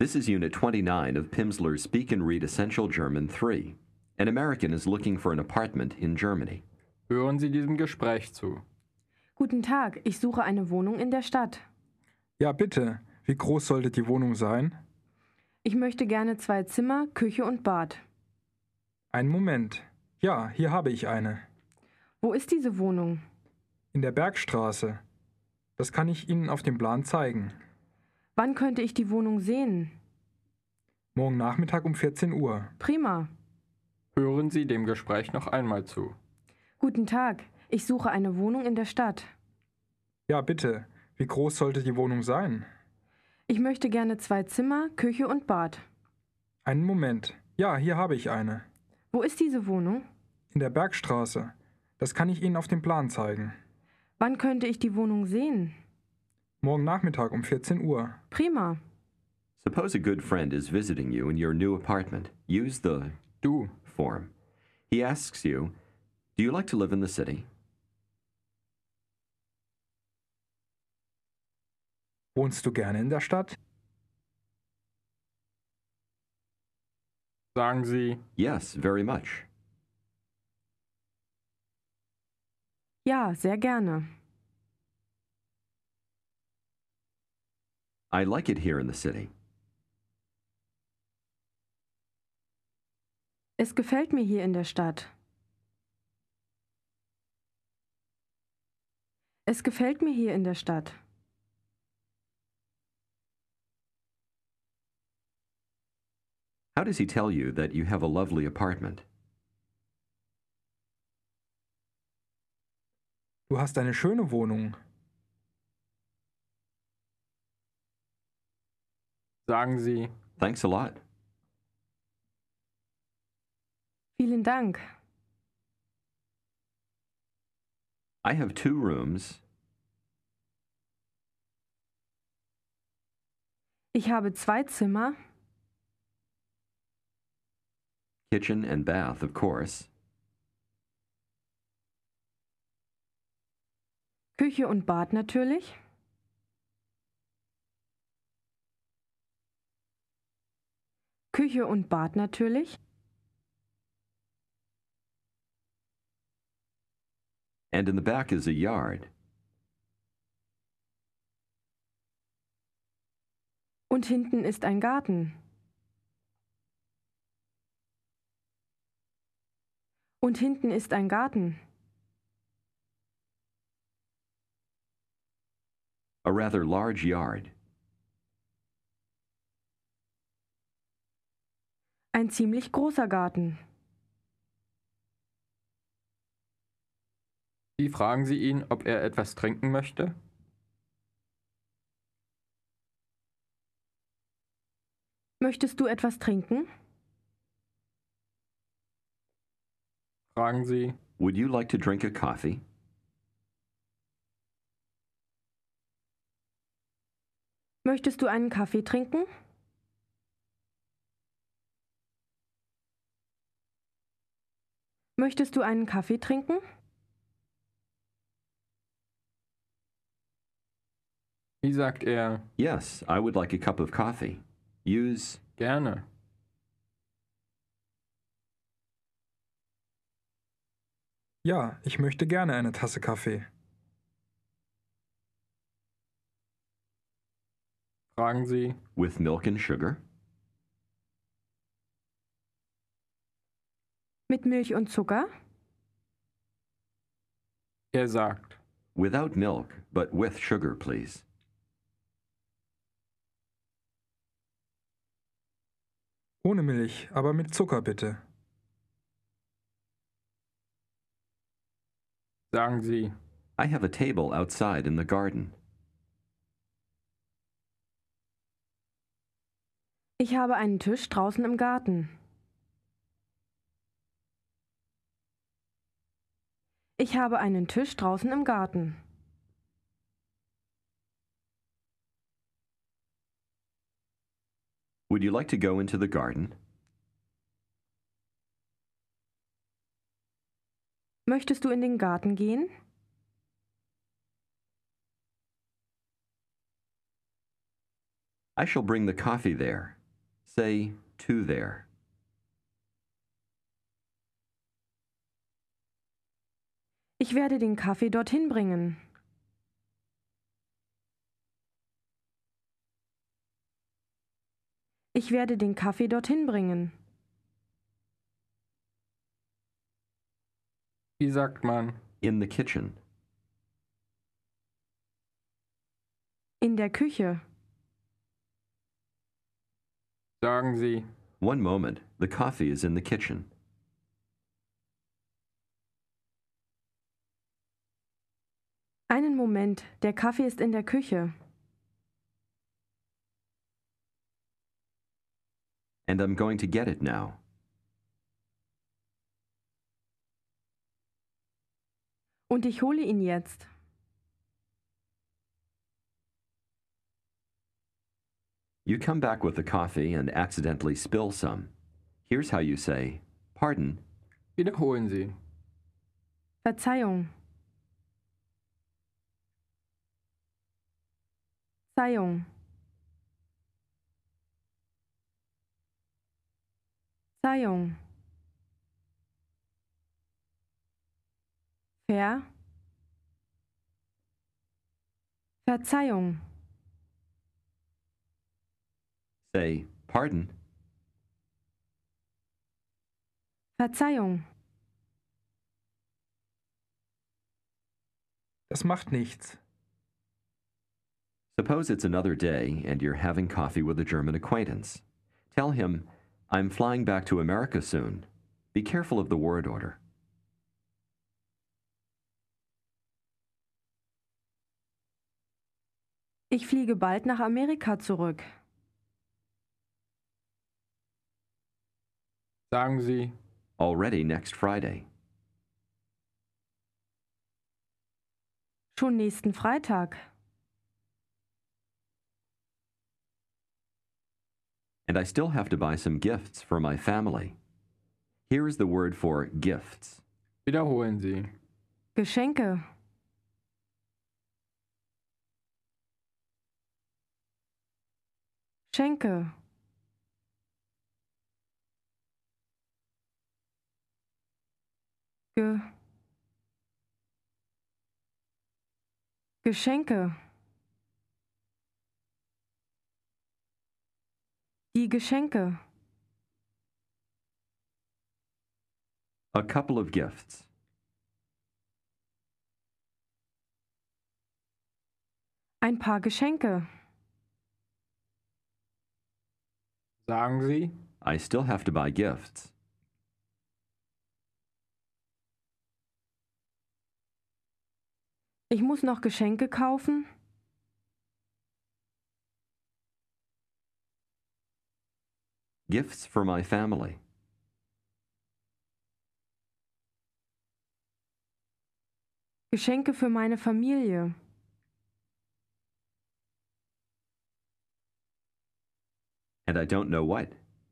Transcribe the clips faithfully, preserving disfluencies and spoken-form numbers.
This is Unit twenty-nine of Pimsleur's Speak and Read Essential German three. An American is looking for an apartment in Germany. Hören Sie diesem Gespräch zu. Guten Tag, ich suche eine Wohnung in der Stadt. Ja, bitte. Wie groß sollte die Wohnung sein? Ich möchte gerne zwei Zimmer, Küche und Bad. Einen Moment. Ja, hier habe ich eine. Wo ist diese Wohnung? In der Bergstraße. Das kann ich Ihnen auf dem Plan zeigen. Wann könnte ich die Wohnung sehen? Morgen Nachmittag um vierzehn Uhr. Prima. Hören Sie dem Gespräch noch einmal zu. Guten Tag, ich suche eine Wohnung in der Stadt. Ja, bitte. Wie groß sollte die Wohnung sein? Ich möchte gerne zwei Zimmer, Küche und Bad. Einen Moment. Ja, hier habe ich eine. Wo ist diese Wohnung? In der Bergstraße. Das kann ich Ihnen auf dem Plan zeigen. Wann könnte ich die Wohnung sehen? Morgen Nachmittag um vierzehn Uhr. Prima. Suppose a good friend is visiting you in your new apartment. Use the Du. form. He asks you, do you like to live in the city? Wohnst du gerne in der Stadt? Sagen Sie, Yes, very much. Ja, sehr gerne. I like it here in the city. Es gefällt mir hier in der Stadt. Es gefällt mir hier in der Stadt. How does he tell you that you have a lovely apartment? Du hast eine schöne Wohnung. sagen Sie, Thanks a lot. Vielen Dank. I have two rooms. Ich habe zwei Zimmer, Kitchen and bath, of course. Küche und Bad natürlich. Küche und Bad natürlich. And in the back is a yard. Und hinten ist ein Garten. Und hinten ist ein Garten. A rather large yard. Ein ziemlich großer Garten. wie fragen Sie ihn, ob er etwas trinken möchte? Möchtest du etwas trinken? Fragen Sie, Would you like to drink a coffee? Möchtest du einen Kaffee trinken? Möchtest du einen Kaffee trinken? wie sagt er, Yes, I would like a cup of coffee. Use gerne. Ja, ich möchte gerne eine Tasse Kaffee. Fragen Sie, with milk and sugar. Mit Milch und Zucker? er sagt, Without milk, but with sugar, please. Ohne Milch, aber mit Zucker bitte. sagen Sie, I have a table outside in the garden. Ich habe einen Tisch draußen im Garten. Ich habe einen Tisch draußen im Garten. Would you like to go into the garden? Möchtest du in den Garten gehen? I shall bring the coffee there. Say to there. Ich werde den Kaffee dorthin bringen. Ich werde den Kaffee dorthin bringen. Wie sagt man? In the kitchen. In der Küche. Sagen Sie. One moment. The coffee is in the kitchen. Einen Moment, der Kaffee ist in der Küche. And I'm going to get it now. Und ich hole ihn jetzt. You come back with the coffee and accidentally spill some. Here's how you say, pardon, Wiederholen Sie. Verzeihung. Verzeihung. Verzeihung. Ver. Verzeihung. say, pardon, Verzeihung. Das macht nichts. Suppose it's another day and you're having coffee with a German acquaintance. Tell him, I'm flying back to America soon. Be careful of the word order. Ich fliege bald nach Amerika zurück. Sagen Sie. Already next Friday. Schon nächsten Freitag. And I still have to buy some gifts for my family. Here is the word for gifts. Wiederholen Sie. Geschenke. Schenke. Ge. Geschenke. Die Geschenke. A couple of gifts. Ein paar Geschenke. Sagen Sie. I still have to buy gifts. Ich muss noch Geschenke kaufen. Gifts for my family. Geschenke für meine Familie. And I don't know what.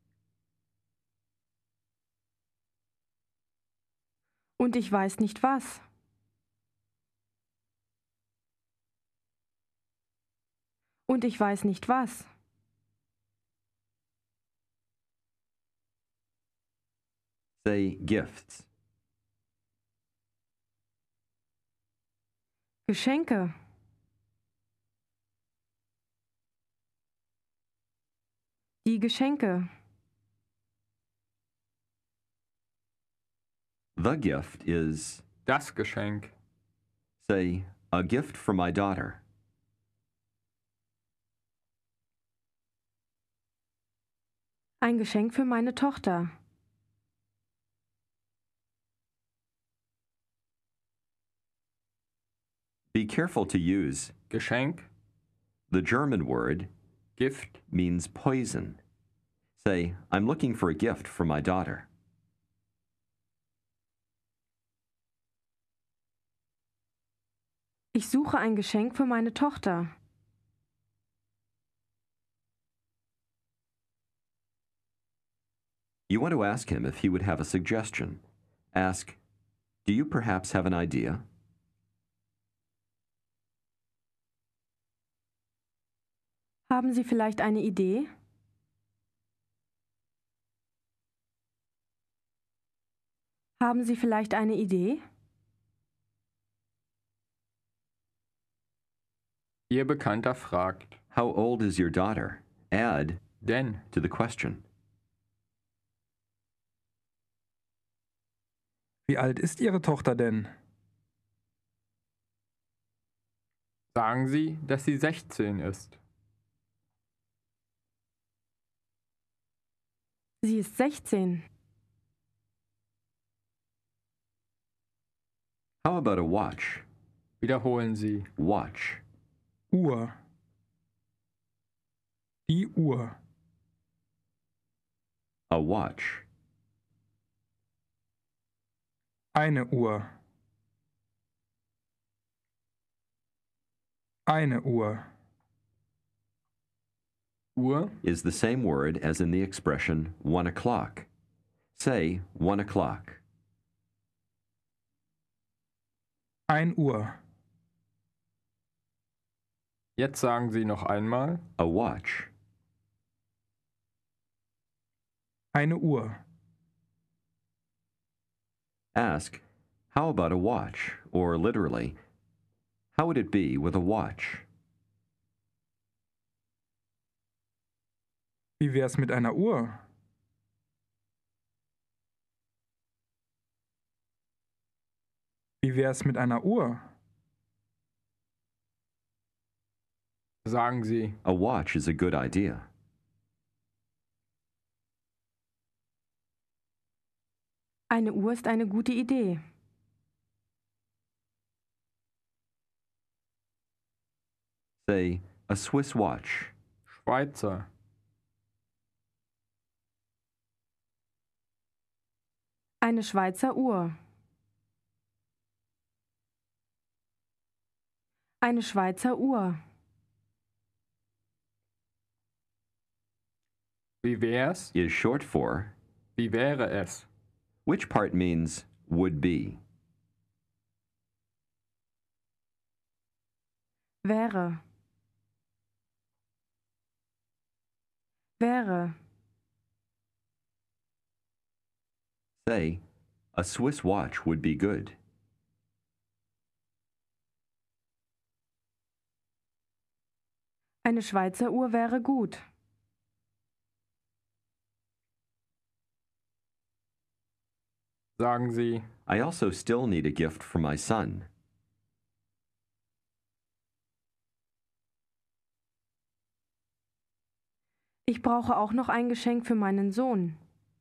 Und ich weiß nicht was. Und ich weiß nicht was. Say gifts. Geschenke. Die Geschenke. The gift is, Das Geschenk. say, a gift for my daughter. Ein Geschenk für meine Tochter. Be careful to use. Geschenk. The German word Gift. means poison. Say, I'm looking for a gift for my daughter. Ich suche ein Geschenk für meine Tochter. You want to ask him if he would have a suggestion. Ask, do you perhaps have an idea? Haben Sie vielleicht eine Idee? Haben Sie vielleicht eine Idee? Ihr Bekannter fragt. How old is your daughter? Add Denn. to the question. Wie alt ist Ihre Tochter denn? Sagen Sie, dass sie sechzehn ist. Sie ist sechzehn. How about a watch? Wiederholen Sie. Watch. Uhr. Die Uhr. A watch. Eine Uhr. Eine Uhr. Uhr Is the same word as in the expression one o'clock. Say one o'clock. Ein Uhr. Jetzt sagen Sie noch einmal. A watch. Eine Uhr. Ask, how about a watch? Or literally, how would it be with a watch? Wie wär's mit einer Uhr? Wie wär's mit einer Uhr? Sagen Sie. A watch is a good idea. Eine Uhr ist eine gute Idee. Say, a Swiss watch. Schweizer. Eine Schweizer Uhr. Eine Schweizer Uhr. Wie wär's? Is short for, Wie wäre es? which part means would be. Wäre. Wäre. Say, a Swiss watch would be good. Eine Schweizer Uhr wäre gut. Sagen Sie. I also still need a gift for my son. Ich brauche auch noch ein Geschenk für meinen Sohn.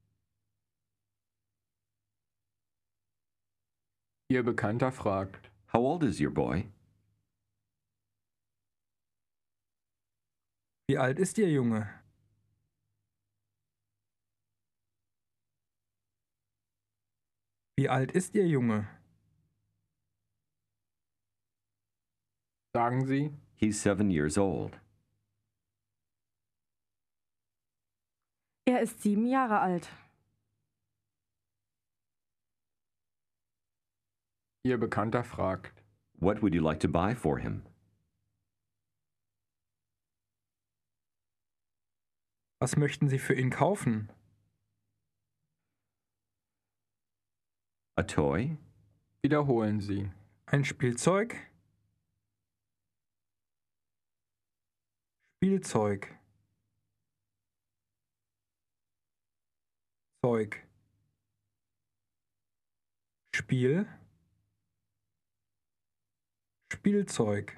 Ihr Bekannter fragt. How old is your boy? Wie alt ist Ihr Junge? Wie alt ist Ihr Junge? Sagen Sie. He's seven years old. Er ist sieben Jahre alt. Ihr Bekannter fragt. What would you like to buy for him? Was möchten Sie für ihn kaufen? A toy? Wiederholen Sie. Ein Spielzeug? Spielzeug. Zeug. Spiel. Spielzeug.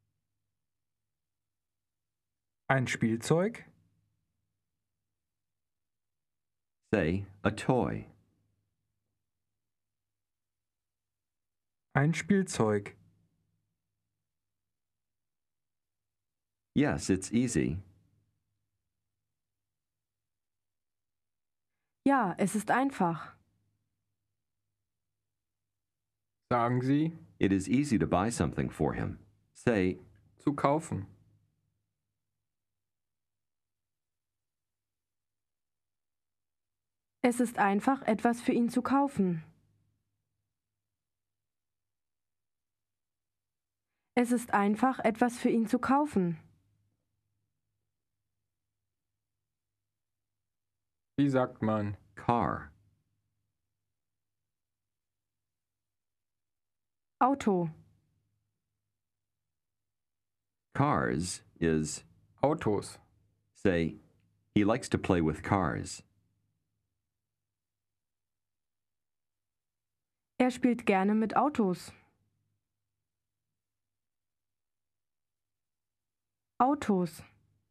Ein Spielzeug? Say, a toy. Ein Spielzeug. Yes, it's easy. Ja, es ist einfach. Sagen Sie. It is easy to buy something for him. Say, Zu kaufen. Es ist einfach, etwas für ihn zu kaufen. Es ist einfach, etwas für ihn zu kaufen. Wie sagt man? car. Auto. Cars is, Autos. say, he likes to play with cars. Er spielt gerne mit Autos. Autos.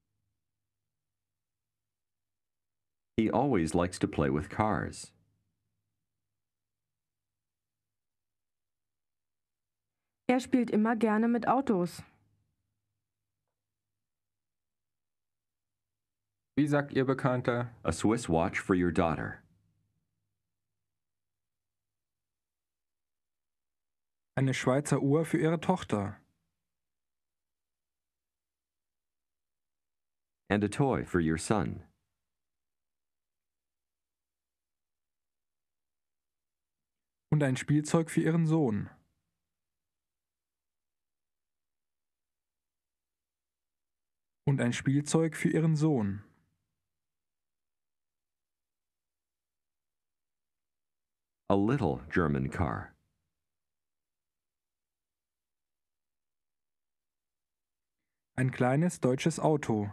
He always likes to play with cars. Er spielt immer gerne mit Autos. Wie sagt Ihr Bekannter? A Swiss watch for your daughter. Eine Schweizer Uhr für ihre Tochter. And a toy for your son. Und ein Spielzeug für ihren Sohn. Und ein Spielzeug für ihren Sohn. A little German car. Ein kleines deutsches Auto.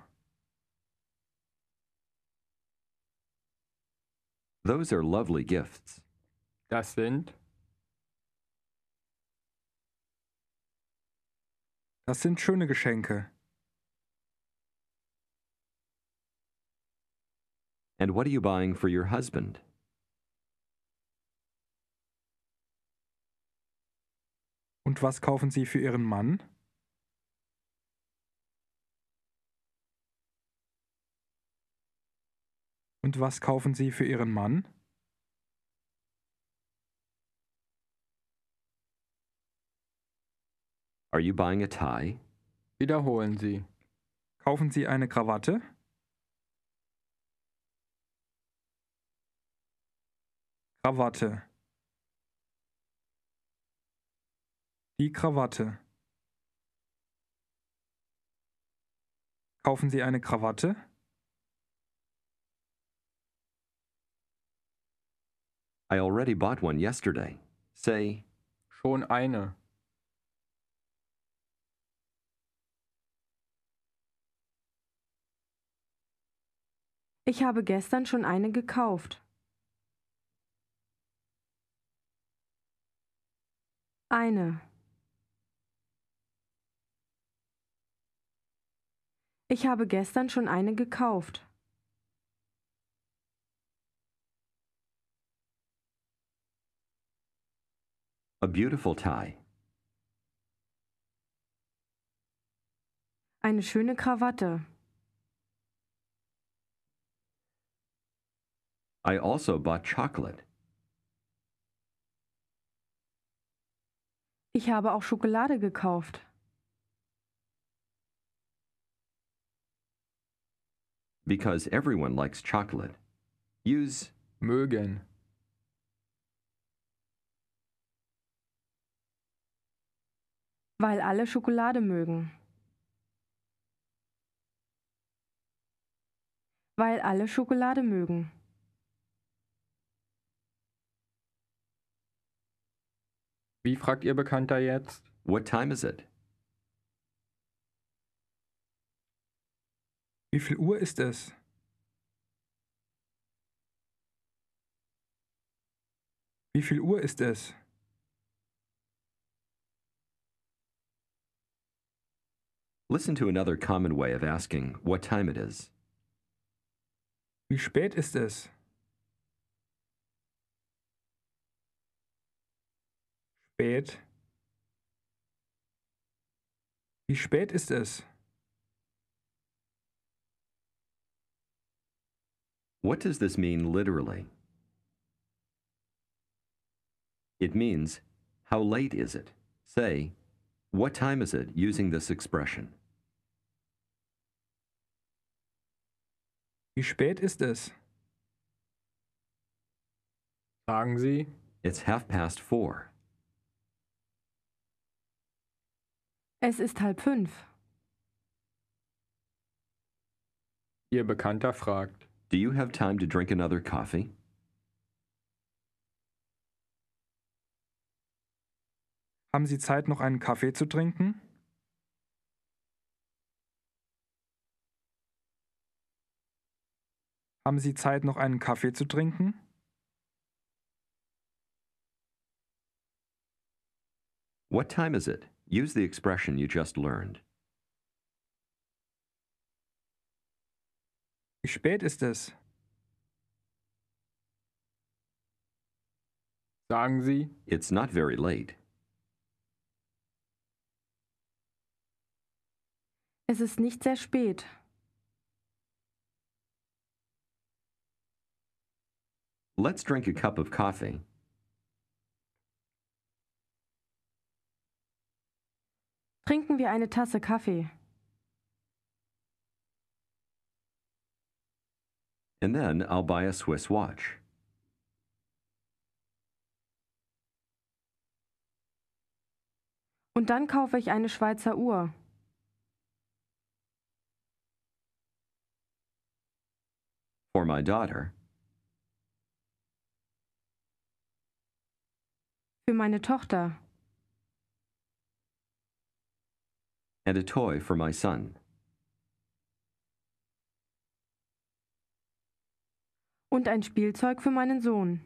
Those are lovely gifts. Das sind Das sind schöne Geschenke. And what are you buying for your husband? Und was kaufen Sie für Ihren Mann? Und was kaufen Sie für Ihren Mann? Are you buying a tie? Wiederholen Sie. Kaufen Sie eine Krawatte? Krawatte. Die Krawatte. Kaufen Sie eine Krawatte? I already bought one yesterday. Say, Schon eine. Ich habe gestern schon eine gekauft. Eine. Ich habe gestern schon eine gekauft. a beautiful tie. Eine schöne Krawatte. I also bought chocolate. Ich habe auch Schokolade gekauft. Because everyone likes chocolate. Use mögen, Weil alle Schokolade mögen. Weil alle Schokolade mögen. Wie fragt Ihr Bekannter jetzt? what time is it? Wie viel Uhr ist es? Wie viel Uhr ist es? Listen to another common way of asking what time it is. Wie spät ist es? Spät. Wie spät ist es? What does this mean literally? It means, how late is it? Say, what time is it, using this expression. Wie spät ist es? Sagen Sie, It's half past four. Es ist halb fünf. Ihr Bekannter fragt. Do you have time to drink another coffee? Haben Sie Zeit, noch einen Kaffee zu trinken? Haben Sie Zeit, noch einen Kaffee zu trinken? What time is it? Use the expression you just learned. Wie spät ist es? Sagen Sie, It's not very late. Es ist nicht sehr spät. Let's drink a cup of coffee. Trinken wir eine Tasse Kaffee. And then I'll buy a Swiss watch. Und dann kaufe ich eine Schweizer Uhr. For my daughter. Für meine Tochter. And a toy for my son. Und ein Spielzeug für meinen Sohn.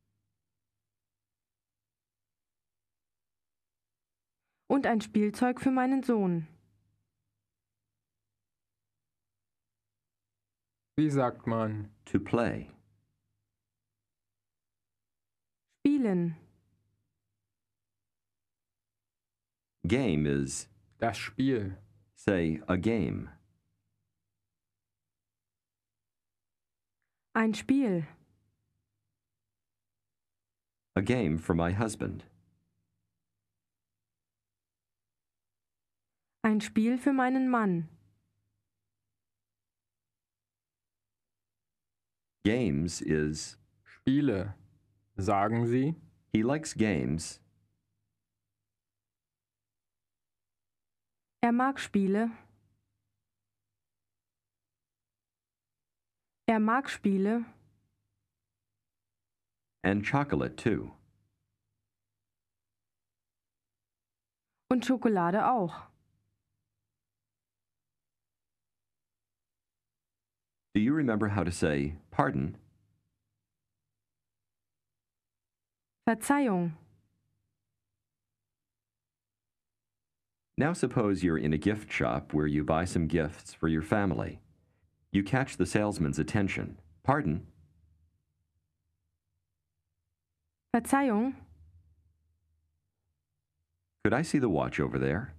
Und ein Spielzeug für meinen Sohn. wie sagt man? To play. Spielen. Game is, Das Spiel. say, a game. Ein Spiel. A game for my husband. Ein Spiel für meinen Mann. Games is, Spiele. Sagen Sie, he likes games. Er mag Spiele. Er mag Spiele. And chocolate too. Und Schokolade auch. Do you remember how to say pardon? Verzeihung. Now suppose you're in a gift shop where you buy some gifts for your family. You catch the salesman's attention. Pardon? Verzeihung. Could I see the watch over there?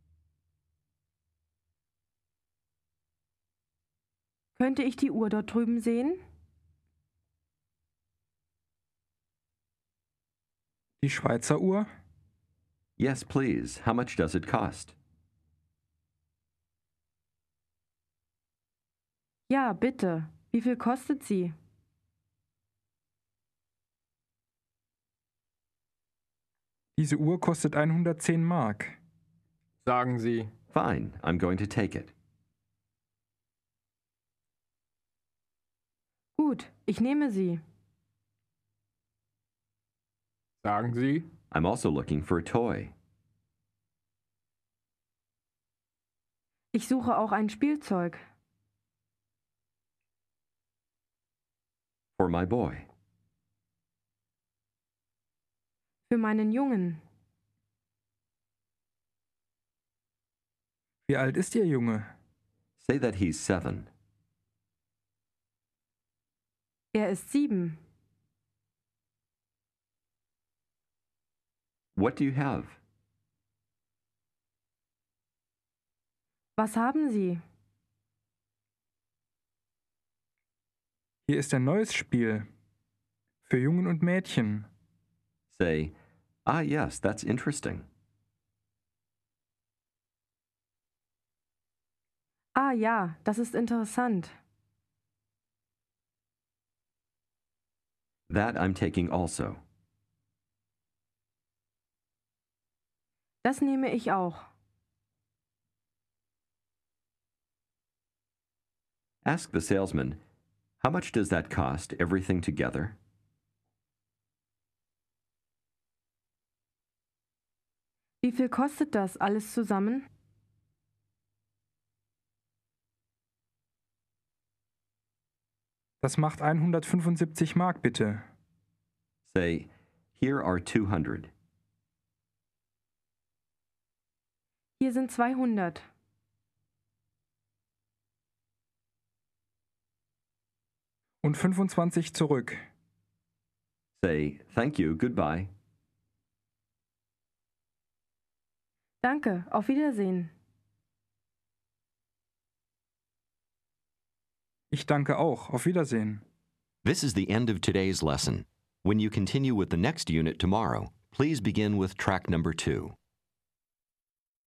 Könnte ich die Uhr dort drüben sehen? Die Schweizer Uhr? Yes, please. How much does it cost? Ja, bitte. Wie viel kostet sie? Diese Uhr kostet hundertzehn Mark. sagen Sie, Fine, I'm going to take it. Gut, ich nehme sie. sagen Sie, I'm also looking for a toy. Ich suche auch ein Spielzeug. For my boy. Für meinen Jungen. Wie alt ist Ihr Junge? Say that he's seven. Er ist sieben. What do you have? Was haben Sie? Hier ist ein neues Spiel. Für Jungen und Mädchen. Say, ah, yes, that's interesting. Ah ja, das ist interessant. That I'm taking also. Das nehme ich auch. Ask the salesman, how much does that cost, everything together? Wie viel kostet das alles zusammen? Das macht hundertfünfundsiebzig Mark, bitte. Say, here are two hundred. Hier sind zweihundert. Und fünfundzwanzig zurück. Say, thank you, goodbye. Danke, auf Wiedersehen. Ich danke auch. Auf Wiedersehen. This is the end of today's lesson. When you continue with the next unit tomorrow, please begin with track number two.